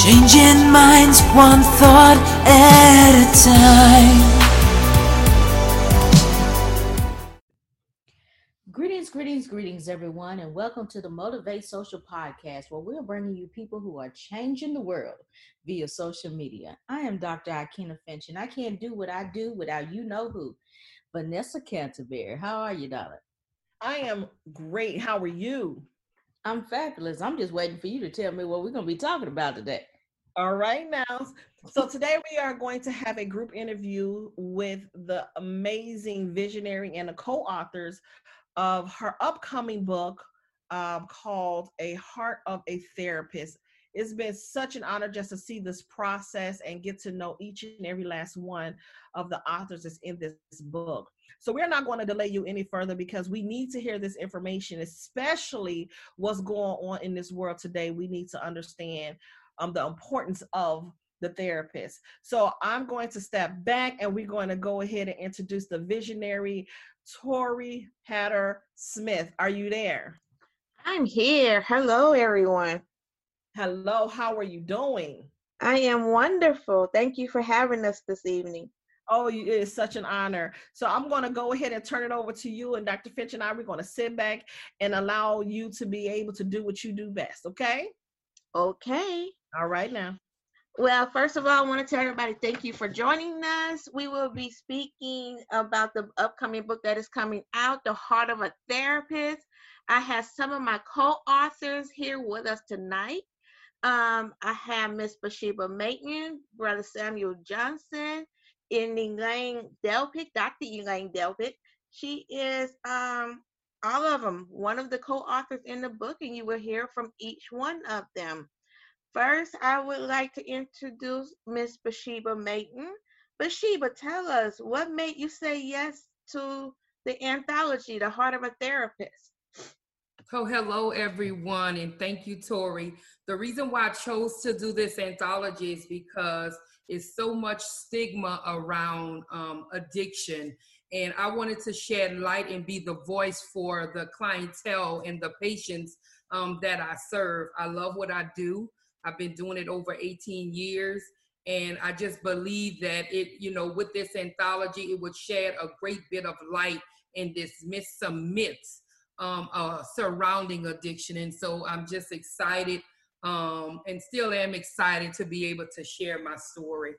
Changing minds one thought at a time. Greetings, everyone, and welcome to the Motivate Social Podcast, where we're bringing you people who are changing the world via social media. I am Dr. Akina Finch, and I can't do what I do without you know who. Vanessa Canterbury. How are you, darling? I am great. How are you? I'm fabulous. I'm just waiting for you to tell me what we're going to be talking about today. All right, now. So today we are going to have a group interview with the amazing visionary and the co-authors of her upcoming book called A Heart of a Therapist. It's been such an honor just to see this process and get to know each and every last one of the authors that's in this book. So we're not going to delay you any further because we need to hear this information, especially what's going on in this world today. We need to understand the importance of the therapist. So I'm going to step back and we're going to go ahead and introduce the visionary Tori Hatter Smith. Are you there? I'm here. Hello, everyone. Hello, how are you doing? I am wonderful. Thank you for having us this evening. Oh, it is such an honor. So I'm going to go ahead and turn it over to you, and Dr. Finch and I, we're going to sit back and allow you to be able to do what you do best, okay? Okay. All right now. Well, first of all, I want to tell everybody thank you for joining us. We will be speaking about the upcoming book that is coming out, The Heart of a Therapist. I have some of my co-authors here with us tonight. I have Miss Bathsheba Maitland, Brother Samuel Johnson, and Elaine Delpit, Dr. Elaine Delpit. She is all of them, one of the co-authors in the book, and you will hear from each one of them. First, I would like to introduce Miss Bathsheba Maitland. Bathsheba, tell us what made you say yes to the anthology, The Heart of a Therapist. Oh, hello, everyone, and thank you, Tori. The reason why I chose to do this anthology is because it's so much stigma around addiction, and I wanted to shed light and be the voice for the clientele and the patients that I serve. I love what I do. I've been doing it over 18 years, and I just believe that with this anthology, it would shed a great bit of light and dismiss some myths surrounding addiction. And so I'm just excited and still am excited to be able to share my story.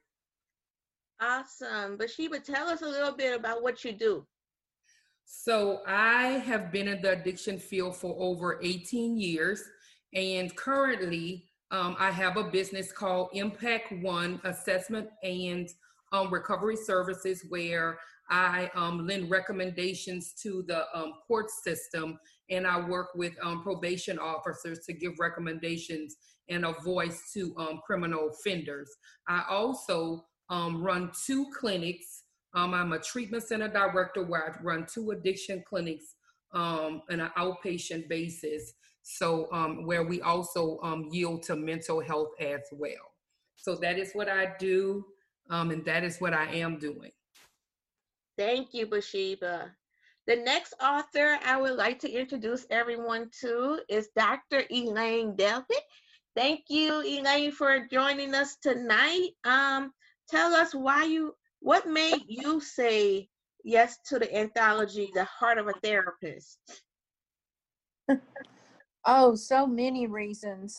Awesome. Bathsheba, tell us a little bit about what you do. So I have been in the addiction field for over 18 years, and currently I have a business called Impact One Assessment and Recovery Services, where I lend recommendations to the court system, and I work with probation officers to give recommendations and a voice to criminal offenders. I also run 2 clinics. I'm a treatment center director where I run 2 addiction clinics on an outpatient basis. So where we also yield to mental health as well. So that is what I do, and that is what I am doing. Thank you, Bathsheba. The next author I would like to introduce everyone to is Dr. Elaine Delpit. Thank you, Elaine, for joining us tonight. Tell us what made you say yes to the anthology, The Heart of a Therapist? Oh, so many reasons.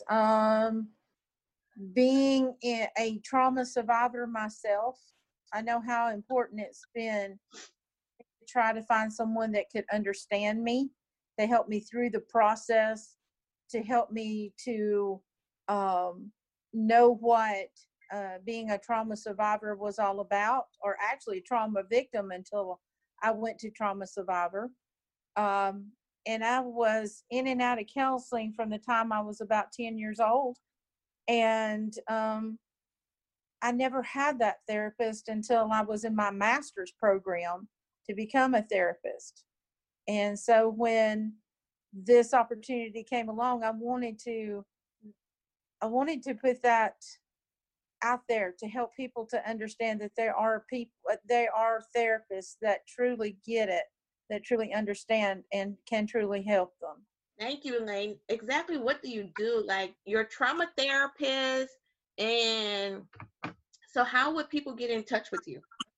Being a trauma survivor myself, I know how important it's been to try to find someone that could understand me, to help me through the process, to help me to know what being a trauma survivor was all about, or actually a trauma victim until I went to trauma survivor. And I was in and out of counseling from the time I was about 10 years old. And I never had that therapist until I was in my master's program to become a therapist. And so when this opportunity came along, I wanted to put that out there to help people to understand that there are therapists that truly get it, that truly understand and can truly help them. Thank you, Elaine. Exactly what do you do? Like, you're a trauma therapist, And so how would people get in touch with you?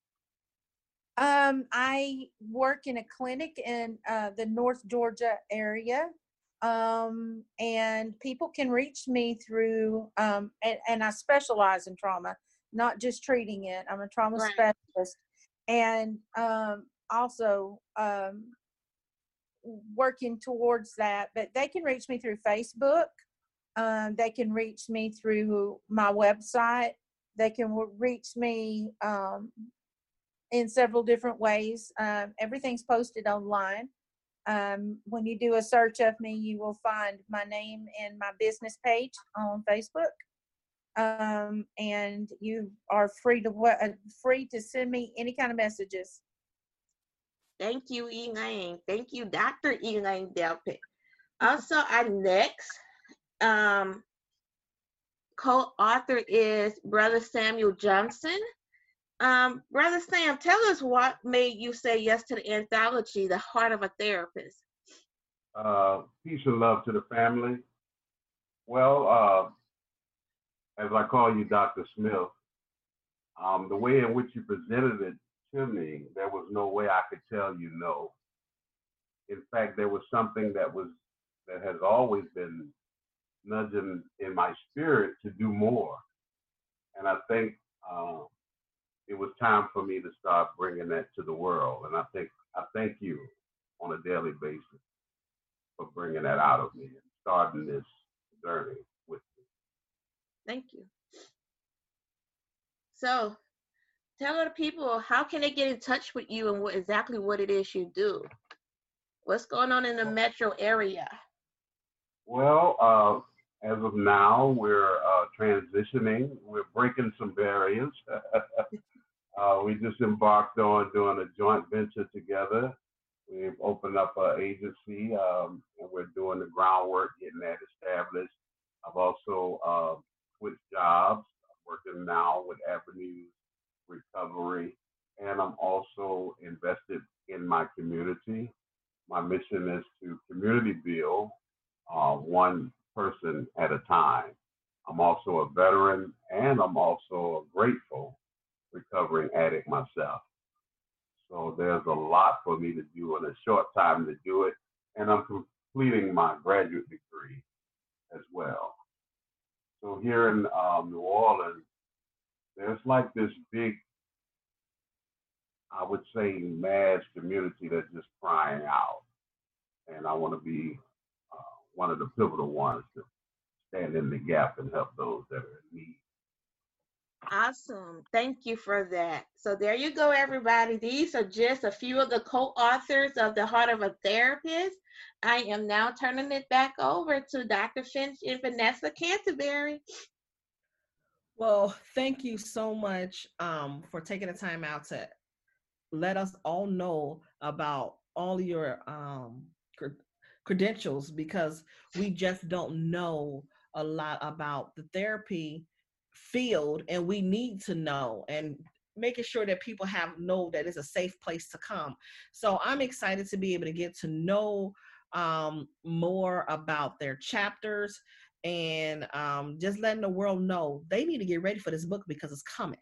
I work in a clinic in the North Georgia area. And people can reach me through, and I specialize in trauma, not just treating it. I'm a trauma Right. specialist, and also working towards that. But they can reach me through Facebook. They can reach me through my website. They can reach me in several different ways. Everything's posted online. When you do a search of me, you will find my name and my business page on Facebook. And you are free to send me any kind of messages. Thank you, Elaine. Thank you, Dr. Elaine Delpit. Also, our next co-author is Brother Samuel Johnson. Brother Sam, tell us what made you say yes to the anthology, The Heart of a Therapist. Peace and love to the family. Well, as I call you Dr. Smith, the way in which you presented it to me, there was no way I could tell you no. In fact, there was something that has always been nudging in my spirit to do more. And I think it was time for me to start bringing that to the world. And I thank you on a daily basis for bringing that out of me and starting this journey with me. Thank you. So tell the people, how can they get in touch with you and exactly what it is you do? What's going on in the metro area? Well, as of now, we're transitioning. We're breaking some barriers. We just embarked on doing a joint venture together. We've opened up an agency, and we're doing the groundwork, getting that established. I've also switched jobs. I'm working now with Avenues Recovery, and I'm also invested in my community. My mission is to community build one person at a time. I'm also a veteran, and I'm also a grateful recovering addict myself. So there's a lot for me to do in a short time to do it, and I'm completing my graduate degree as well. So here in New Orleans, there's like this big, I would say, mass community that's just crying out. And I want to be one of the pivotal ones to stand in the gap and help those that are in need. Awesome. Thank you for that. So there you go, everybody. These are just a few of the co-authors of The Heart of a Therapist. I am now turning it back over to Dr. Finch and Vanessa Canterbury. Well, thank you so much for taking the time out to let us all know about all your credentials, because we just don't know a lot about the therapy field, and we need to know, and making sure that people know that it's a safe place to come. So I'm excited to be able to get to know more about their chapters, and just letting the world know they need to get ready for this book because it's coming.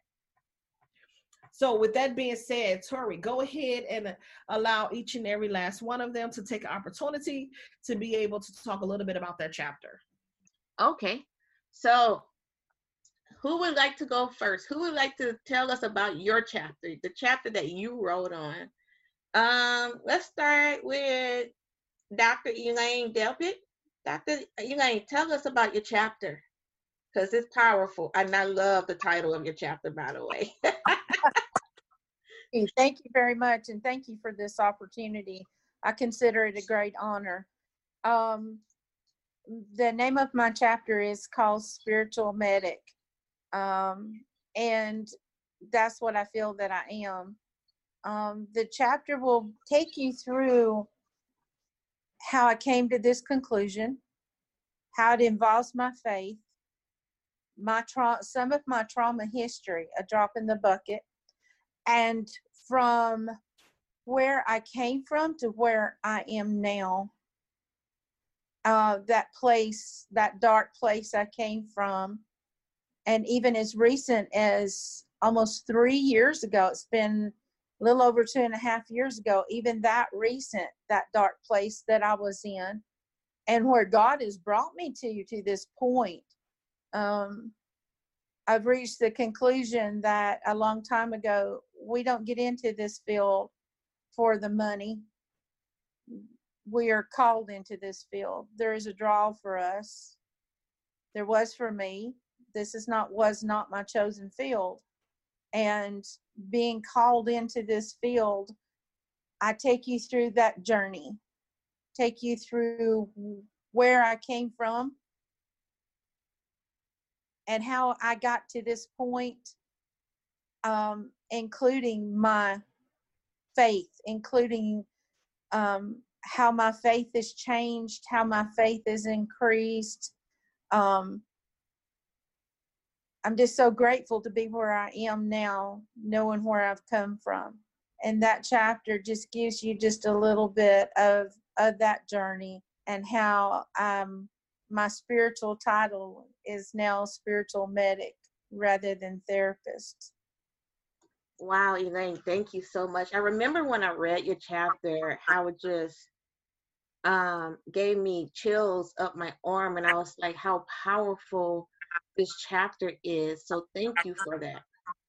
So with that being said, Tori, go ahead and allow each and every last one of them to take an opportunity to be able to talk a little bit about their chapter. Okay, so who would like to go first? Who would like to tell us about your chapter, the chapter that you wrote on? Let's start with Dr. Elaine Delpit. Dr. Elaine, tell us about your chapter, because it's powerful. And I love the title of your chapter, by the way. Thank you very much, and thank you for this opportunity. I consider it a great honor. The name of my chapter is called Spiritual Medic. And that's what I feel that I am. The chapter will take you through how I came to this conclusion, how it involves my faith, some of my trauma history, a drop in the bucket, and from where I came from to where I am now. That place, that dark place I came from, And even as recent as almost 3 years ago, it's been a little over 2.5 years ago, even that recent, that dark place that I was in, and where God has brought me to this point. I've reached the conclusion that a long time ago, we don't get into this field for the money. We are called into this field. There is a draw for us. There was for me. This was not my chosen field. And being called into this field, I take you through that journey, take you through where I came from and how I got to this point, including my faith, including how my faith has changed, how my faith has increased. I'm just so grateful to be where I am now, knowing where I've come from. And that chapter just gives you just a little bit of that journey, and how my spiritual title is now spiritual medic rather than therapist. Wow, Elaine, thank you so much. I remember when I read your chapter, how it just gave me chills up my arm, and I was like, how powerful this chapter is. So thank you for that.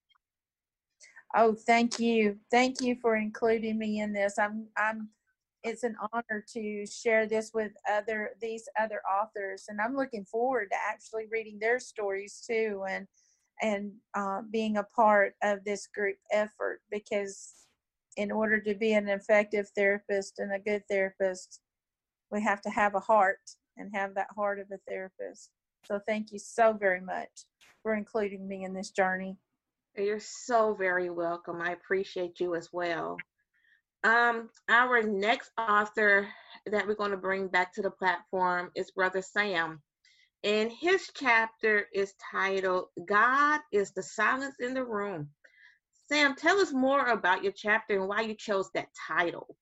Oh, thank you. Thank you for including me in this. It's an honor to share this with these other authors, and I'm looking forward to actually reading their stories too, and being a part of this group effort, because in order to be an effective therapist and a good therapist, we have to have a heart and have that heart of a therapist. So thank you so very much for including me in this journey. You're so very welcome. I appreciate you as well. Our next author that we're going to bring back to the platform is Brother Sam. And his chapter is titled, God is the Silence in the Room. Sam, tell us more about your chapter and why you chose that title.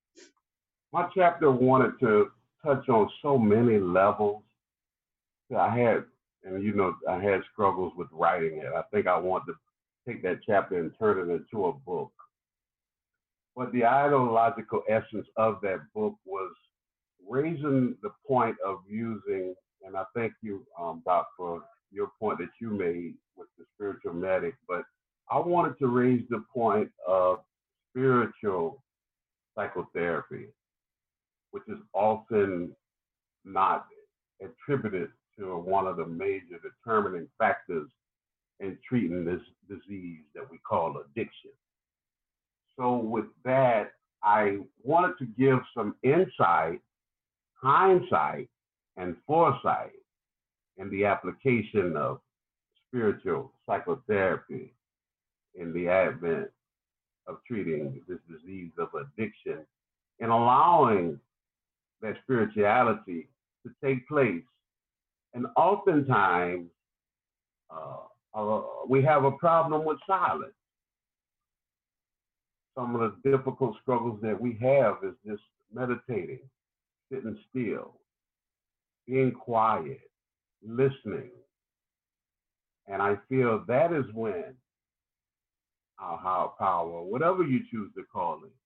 My chapter wanted to touch on so many levels. I had struggles with writing it. I think I wanted to take that chapter and turn it into a book. But the ideological essence of that book was raising the point of using, and I thank you, Doc, for your point that you made with the spiritual medic, but I wanted to raise the point of spiritual psychotherapy, which is often not attributed to one of the major determining factors in treating this disease that we call addiction. So with that, I wanted to give some insight, hindsight, and foresight in the application of spiritual psychotherapy in the advent of treating this disease of addiction, and allowing that spirituality to take place. And oftentimes, we have a problem with silence. Some of the difficult struggles that we have is just meditating, sitting still, being quiet, listening. And I feel that is when our higher power, whatever you choose to call it,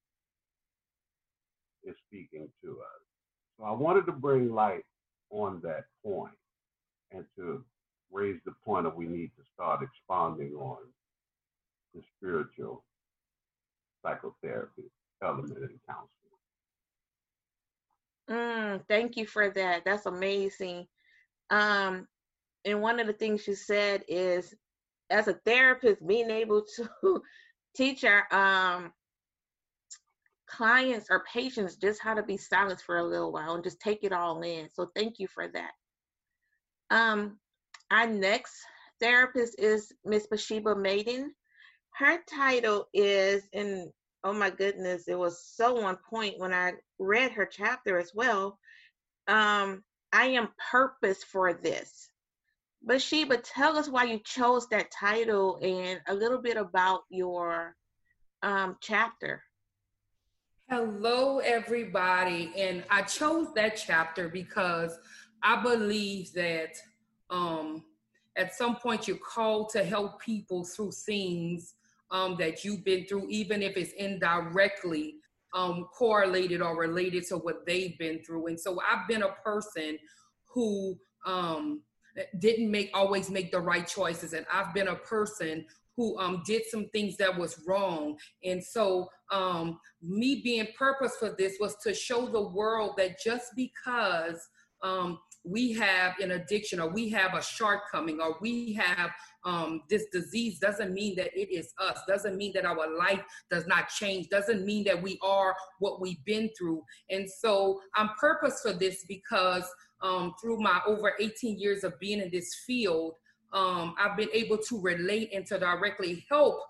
is speaking to us. So I wanted to bring light on that point and to raise the point that we need to start expounding on the spiritual psychotherapy element in counseling. Thank you for that. That's amazing. And one of the things you said is, as a therapist, being able to teach our clients or patients just how to be silent for a little while and just take it all in. So thank you for that. Our next therapist is Miss Bathsheba Maiden. Her title is, and oh my goodness, it was so on point when I read her chapter as well. I am purpose for this. Bathsheba, tell us why you chose that title and a little bit about your chapter. Hello, everybody. And I chose that chapter because I believe that at some point you're called to help people through things that you've been through, even if it's indirectly correlated or related to what they've been through. And so I've been a person who didn't always make the right choices. And I've been a person who did some things that was wrong. And so me being purpose for this was to show the world that just because we have an addiction, or we have a shortcoming, or we have this disease, doesn't mean that it is us, doesn't mean that our life does not change, doesn't mean that we are what we've been through. And so I'm purpose for this because through my over 18 years of being in this field, I've been able to relate and to directly help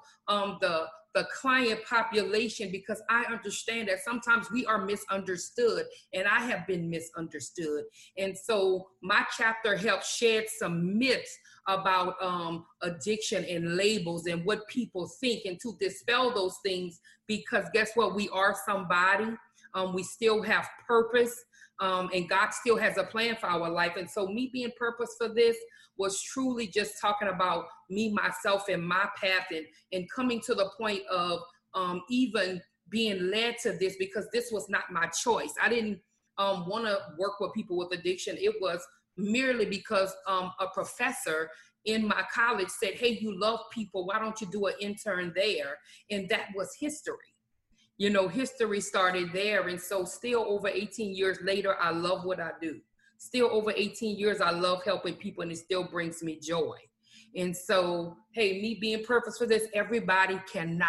the client population, because I understand that sometimes we are misunderstood, and I have been misunderstood. And so my chapter helps shed some myths about addiction and labels and what people think, and to dispel those things, because guess what? We are somebody. We still have purpose. And God still has a plan for our life. And so me being purpose for this was truly just talking about me, myself, and my path, and coming to the point of even being led to this, because this was not my choice. I didn't want to work with people with addiction. It was merely because a professor in my college said, hey, you love people, why don't you do an intern there? And that was history. You know, history started there. And so still over 18 years later, I love what I do. Still over 18 years, I love helping people, and it still brings me joy. And so, hey, me being purpose for this, everybody cannot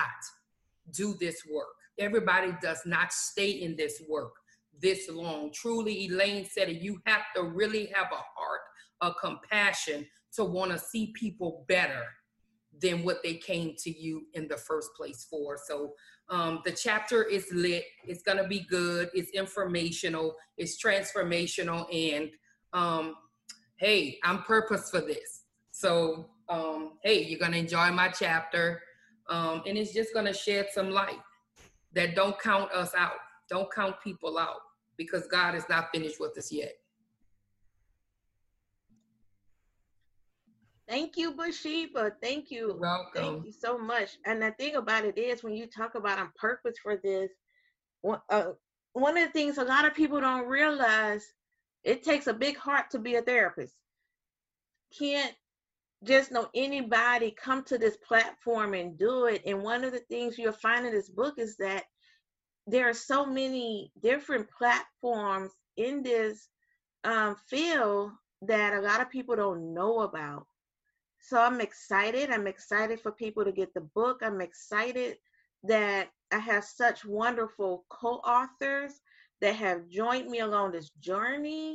do this work. Everybody does not stay in this work this long. Truly, Elaine said it, you have to really have a heart of compassion to want to see people better than what they came to you in the first place for. So the chapter is lit. It's going to be good. It's informational. It's transformational. And hey, I'm purpose for this. So hey, you're going to enjoy my chapter. And it's just going to shed some light that don't count us out. Don't count people out, because God is not finished with us yet. Thank you, Bathsheba. Thank you. You're welcome. Thank you so much. And the thing about it is, when you talk about on purpose for this, one of the things a lot of people don't realize, it takes a big heart to be a therapist. Can't just know anybody come to this platform and do it. And one of the things you'll find in this book is that there are so many different platforms in this field that a lot of people don't know about. So I'm excited. I'm excited for people to get the book. I'm excited that I have such wonderful co-authors that have joined me along this journey.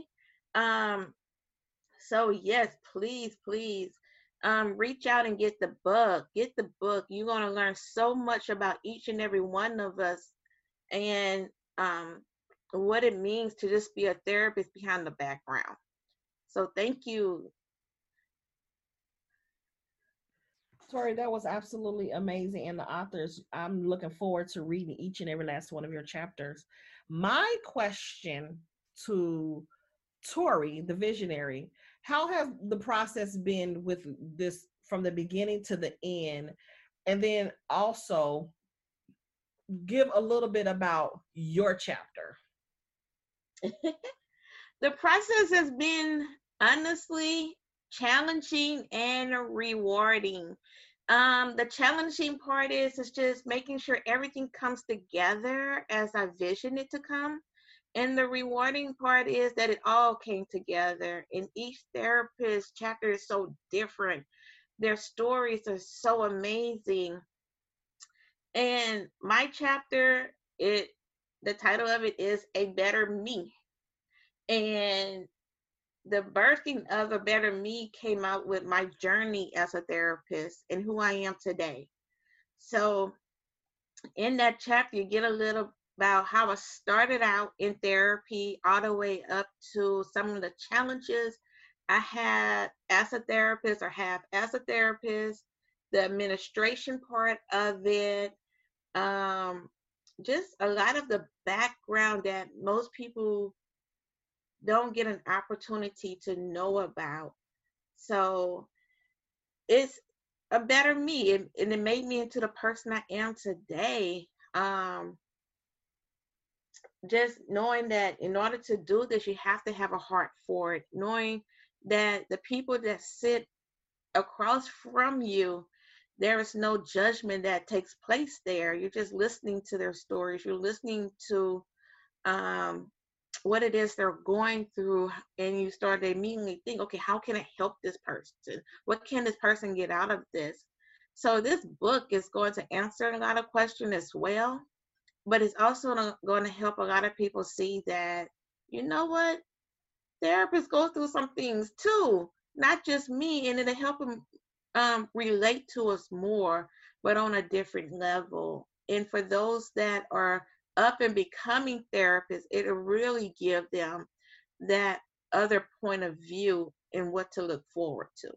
So yes, please, reach out and get the book. Get the book. You're going to learn so much about each and every one of us, and what it means to just be a therapist behind the background. So thank you. Tori, that was absolutely amazing. And the authors, I'm looking forward to reading each and every last one of your chapters. My question to Tori, the visionary, how has the process been with this from the beginning to the end? And then also give a little bit about your chapter. The process has been honestly challenging and rewarding. The challenging part is just making sure everything comes together as I vision it to come. And the rewarding part is that it all came together. And each therapist chapter is so different. Their stories are so amazing. And my chapter, the title of it is A Better Me. And the birthing of A Better Me came out with my journey as a therapist and who I am today. So in that chapter, you get a little about how I started out in therapy, all the way up to some of the challenges I had as a therapist or have as a therapist, the administration part of it, just a lot of the background that most people don't get an opportunity to know about. So it's a better me, and it made me into the person I am today. Just knowing that in order to do this, you have to have a heart for it, knowing that the people that sit across from you, there is no judgment that takes place there. You're just listening to their stories. You're listening to what it is they're going through, and you start to immediately think, okay, how can I help this person? What can this person get out of this? So this book is going to answer a lot of questions as well, but it's also going to help a lot of people see that, you know what, therapists go through some things too, not just me, and it'll help them relate to us more, but on a different level. And for those that are up and becoming therapists, it'll really give them that other point of view and what to look forward to.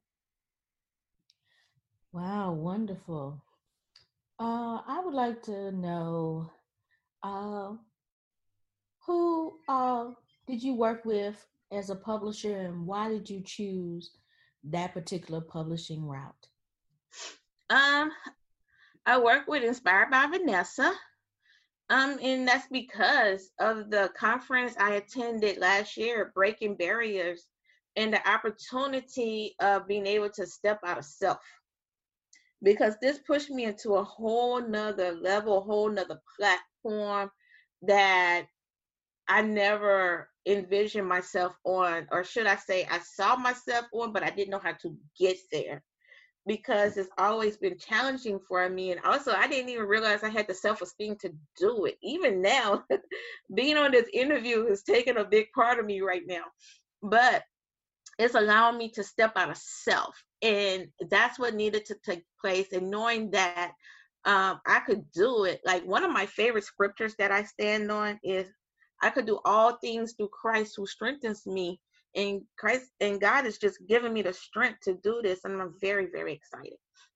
Wow, wonderful. I would like to know uh, who did you work with as a publisher, and why did you choose that particular publishing route? I work with Inspired by Vanessa. And that's because of the conference I attended last year, Breaking Barriers, and the opportunity of being able to step out of self. Because this pushed me into a whole nother level, a whole nother platform that I never envisioned myself on, or should I say, I saw myself on, but I didn't know how to get there, because it's always been challenging for me. And also, I didn't even realize I had the self-esteem to do it. Even now, being on this interview is taking a big part of me right now. But it's allowing me to step out of self. And that's what needed to take place. And knowing that I could do it. Like, one of my favorite scriptures that I stand on is, I could do all things through Christ who strengthens me. And Christ and God has just given me the strength to do this, and I'm very, very excited.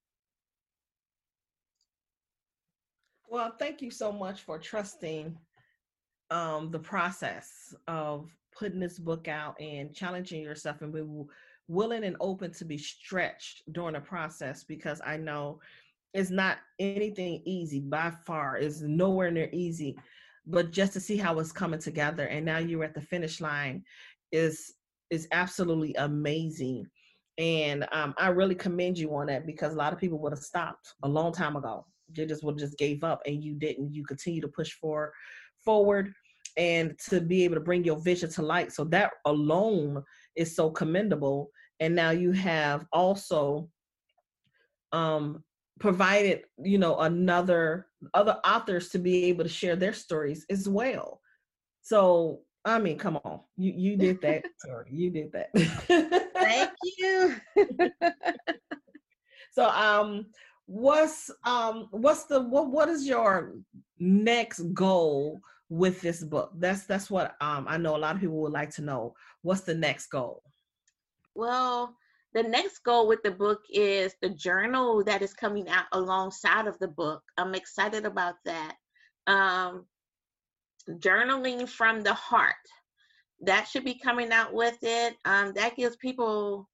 Well, thank you so much for trusting the process of putting this book out and challenging yourself, and being willing and open to be stretched during the process, because I know it's not anything easy. By far, it's nowhere near easy. But just to see how it's coming together, and now you're at the finish line, is absolutely amazing. And I really commend you on that, because a lot of people would have stopped a long time ago. They just would have just gave up, and you didn't. You continue to push forward, and to be able to bring your vision to light. So that alone is so commendable. And now you have also provided, other authors to be able to share their stories as well. So, I mean, come on, you did that. Sorry, you did that. Thank you. So, what is your next goal with this book? That's what I know a lot of people would like to know. What's the next goal? Well, the next goal with the book is the journal that is coming out alongside of the book. I'm excited about that. Journaling from the heart, that should be coming out with it. That gives people,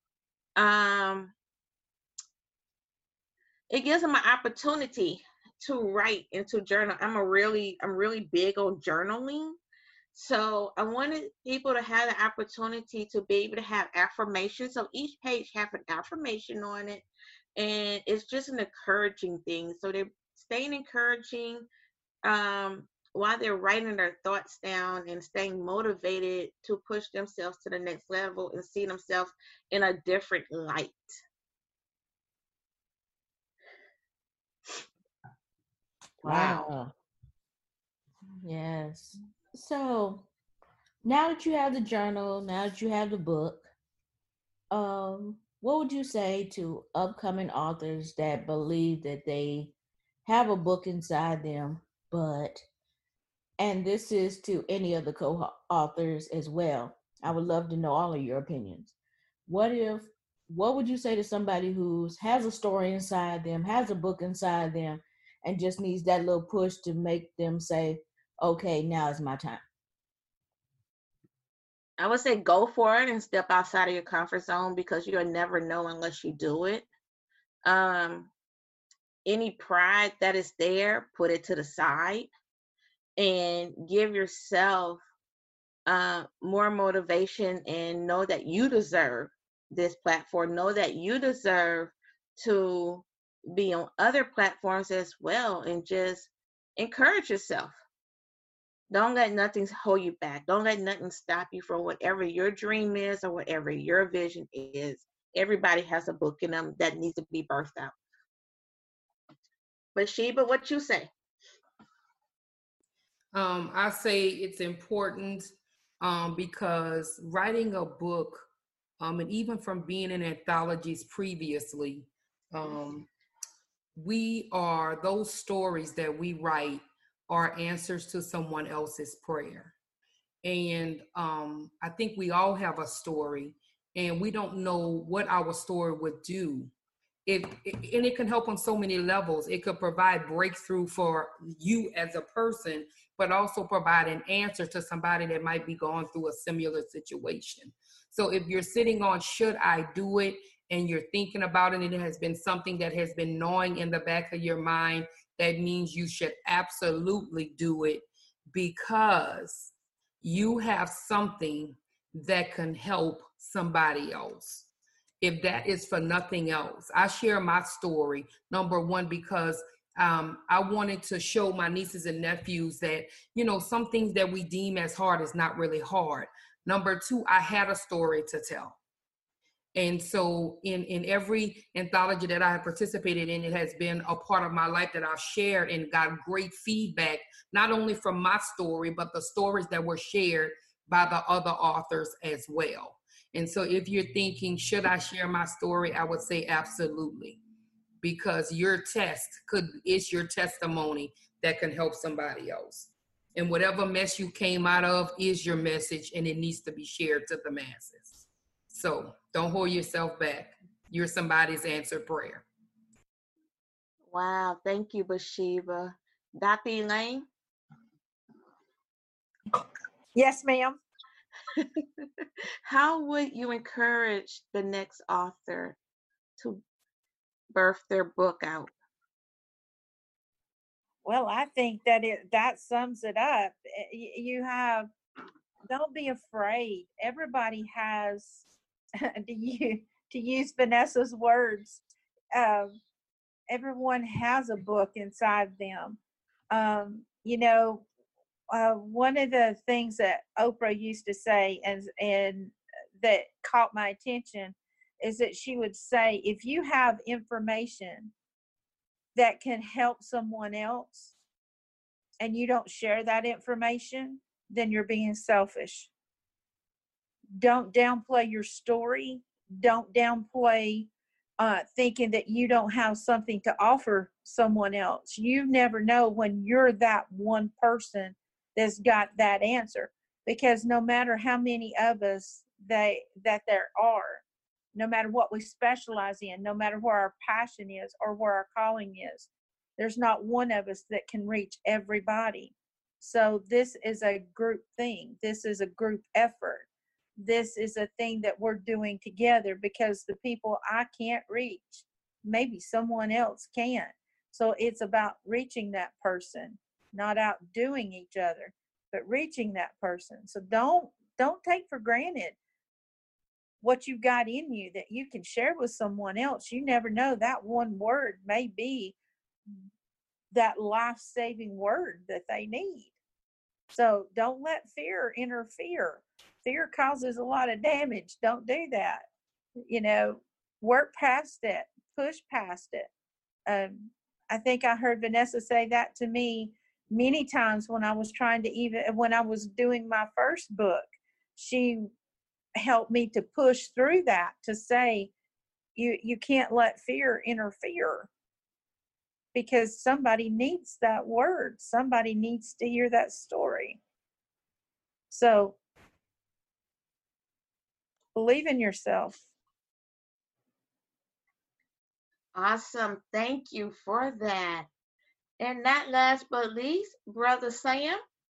it gives them an opportunity to write and to journal. I'm really big on journaling. So I wanted people to have the opportunity to be able to have affirmations. So each page have an affirmation on it, and it's just an encouraging thing. So they're staying encouraging while they're writing their thoughts down, and staying motivated to push themselves to the next level and see themselves in a different light. Wow. Yes. So now that you have the journal, now that you have the book, what would you say to upcoming authors that believe that they have a book inside them, and this is to any of the co-authors as well. I would love to know all of your opinions. What would you say to somebody who has a story inside them, has a book inside them, and just needs that little push to make them say, okay, now is my time? I would say go for it and step outside of your comfort zone, because you'll never know unless you do it. Any pride that is there, put it to the side and give yourself more motivation, and know that you deserve this platform. Know that you deserve to be on other platforms as well, and just encourage yourself. Don't let nothing hold you back. Don't let nothing stop you from whatever your dream is or whatever your vision is. Everybody has a book in them that needs to be birthed out. But Sheba, what you say? I say it's important because writing a book, and even from being in anthologies previously, those stories that we write are answers to someone else's prayer. And I think we all have a story, and we don't know what our story would do. And it can help on so many levels. It could provide breakthrough for you as a person, but also provide an answer to somebody that might be going through a similar situation. So if you're sitting on, should I do it? And you're thinking about it, and it has been something that has been gnawing in the back of your mind, that means you should absolutely do it, because you have something that can help somebody else. If that is for nothing else, I share my story, number one, because I wanted to show my nieces and nephews that, some things that we deem as hard is not really hard. Number two, I had a story to tell. And so in every anthology that I have participated in, it has been a part of my life that I've shared and got great feedback, not only from my story, but the stories that were shared by the other authors as well. And so if you're thinking, should I share my story? I would say absolutely, because your is your testimony that can help somebody else. And whatever mess you came out of is your message, and it needs to be shared to the masses. So don't hold yourself back. You're somebody's answered prayer. Wow, thank you, Bathsheba. Dr. Elaine? Yes, ma'am. How would you encourage the next author to birth their book out? Well, I think that sums it up. Don't be afraid. Everybody has, to use Vanessa's words, everyone has a book inside them. One of the things that Oprah used to say, and that caught my attention, is that she would say, if you have information that can help someone else and you don't share that information, then you're being selfish. Don't downplay your story. Don't downplay thinking that you don't have something to offer someone else. You never know when you're that one person that's got that answer, because no matter how many of us that there are, no matter what we specialize in, no matter where our passion is or where our calling is, there's not one of us that can reach everybody. So this is a group thing. This is a group effort. This is a thing that we're doing together, because the people I can't reach, maybe someone else can. So it's about reaching that person, not outdoing each other, but reaching that person. So don't take for granted what you got in you that you can share with someone else. You never know, that one word may be that life-saving word that they need. So don't let fear interfere. Fear causes a lot of damage. Don't do that. Work past it, push past it. I think I heard Vanessa say that to me many times when I was when I was doing my first book. She helped me to push through that, to say, you can't let fear interfere, because somebody needs that word. Somebody needs to hear that story. So believe in yourself. Awesome. Thank you for that. And not last but least, Brother Sam.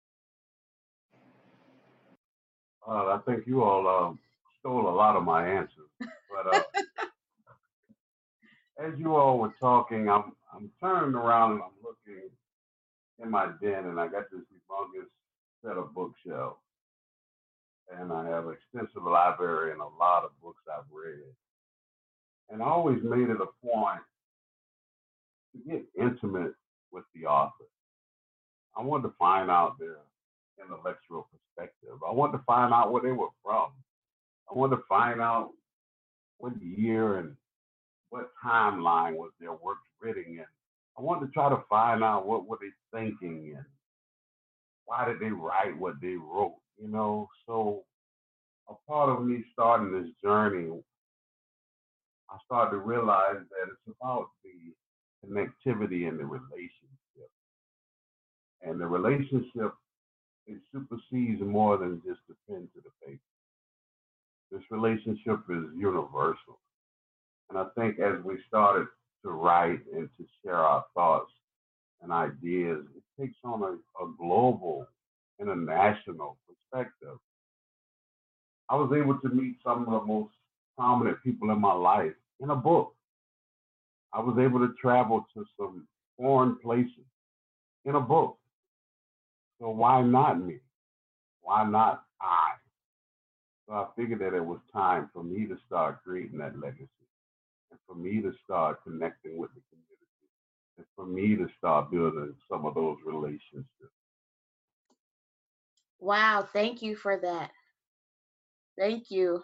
I think you all stole a lot of my answers. But as you all all were talking, I'm turning around and I'm looking in my den, and I got this humongous set of bookshelves, and I have an extensive library and a lot of books I've read. And I always made it a point to get intimate with the author. I wanted to find out their intellectual perspective. I wanted to find out where they were from. I wanted to find out what year and what timeline was their work written in. I wanted to try to find out what were they thinking and why did they write what they wrote, you know? So a part of me starting this journey, I started to realize that it's about the connectivity and the relationship. And the relationship, it supersedes more than just the pen to the paper. This relationship is universal. And I think as we started to write and to share our thoughts and ideas, it takes on a global, international perspective. I was able to meet some of the most prominent people in my life in a book. I was able to travel to some foreign places in a book. So why not me? Why not I? So I figured that it was time for me to start creating that legacy and for me to start connecting with the community and for me to start building some of those relationships. Wow, thank you for that. Thank you.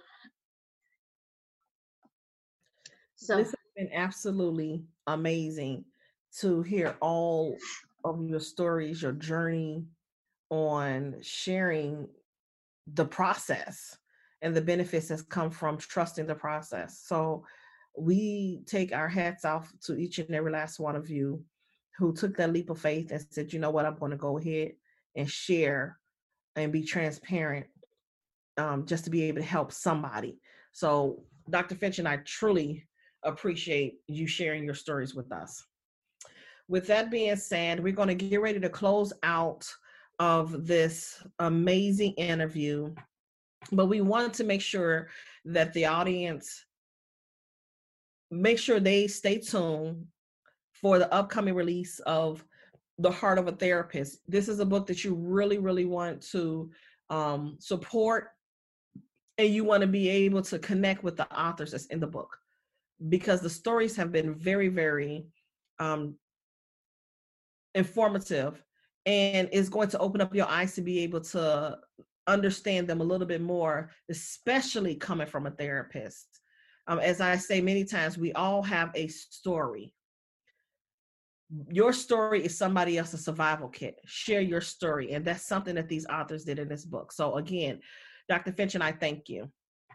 So This has been absolutely amazing to hear all of your stories, your journey on sharing the process and the benefits that's come from trusting the process. So we take our hats off to each and every last one of you who took that leap of faith and said, you know what, I'm going to go ahead and share and be transparent, just to be able to help somebody. So Dr. Finch and I truly appreciate you sharing your stories with us. With that being said, we're going to get ready to close out of this amazing interview, but we wanted to make sure that the audience make sure they stay tuned for the upcoming release of The Heart of a Therapist. This is a book that you really, really want to support, and you want to be able to connect with the authors that's in the book, because the stories have been very, very informative, and is going to open up your eyes to be able to understand them a little bit more, especially coming from a therapist. As I say many times, we all have a story. Your story is somebody else's survival kit. Share your story. And that's something that these authors did in this book. So again, Dr. Finch and I thank you.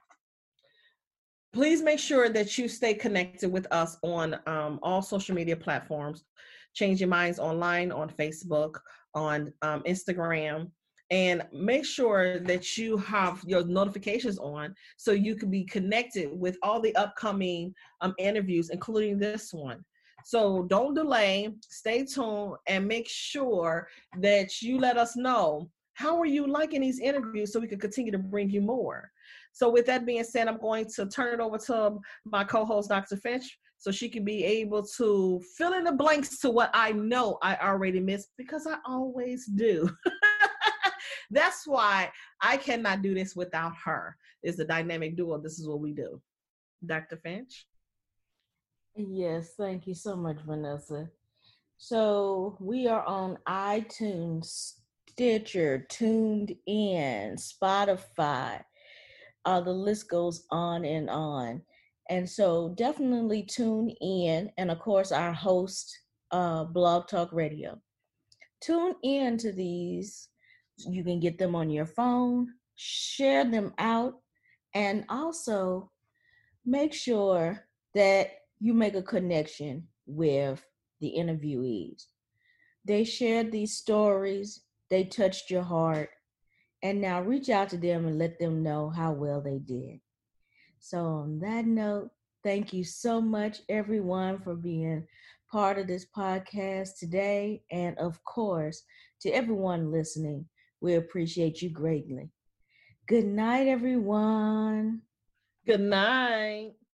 Please make sure that you stay connected with us on all social media platforms. Change Your Minds Online on Facebook, on Instagram, and make sure that you have your notifications on so you can be connected with all the upcoming interviews, including this one. So don't delay, stay tuned, and make sure that you let us know, how are you liking these interviews so we can continue to bring you more. So with that being said, I'm going to turn it over to my co-host, Dr. Finch, so she can be able to fill in the blanks to what I know I already missed, because I always do. That's why I cannot do this without her. It's the dynamic duo. This is what we do. Dr. Finch? Yes, thank you so much, Vanessa. So we are on iTunes, Stitcher, Tuned In, Spotify. The list goes on and on. And so definitely tune in. And of course, our host, Blog Talk Radio. Tune in to these. You can get them on your phone, share them out, and also make sure that you make a connection with the interviewees. They shared these stories, they touched your heart, and now reach out to them and let them know how well they did. So on that note, thank you so much, everyone, for being part of this podcast today. And of course, to everyone listening, we appreciate you greatly. Good night, everyone. Good night.